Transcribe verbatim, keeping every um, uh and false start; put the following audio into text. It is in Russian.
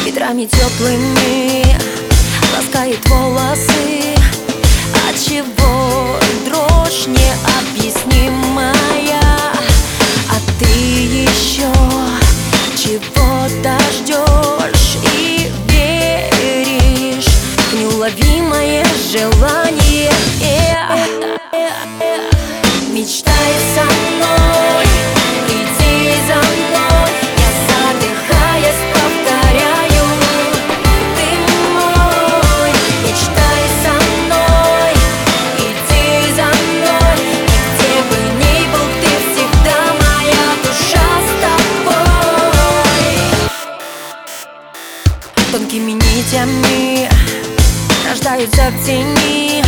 ветрами теплыми ласкает волосы. Отчего дрожь необъяснимая? А ты еще чего-то ждешь и веришь в неуловимое желание. Мечтай со мной, иди за мной, я задыхаясь повторяю: ты мой. Мечтай со мной, иди за мной, и где бы ни был, ты всегда моя душа с тобой. Тонкими нитями рождаются в тени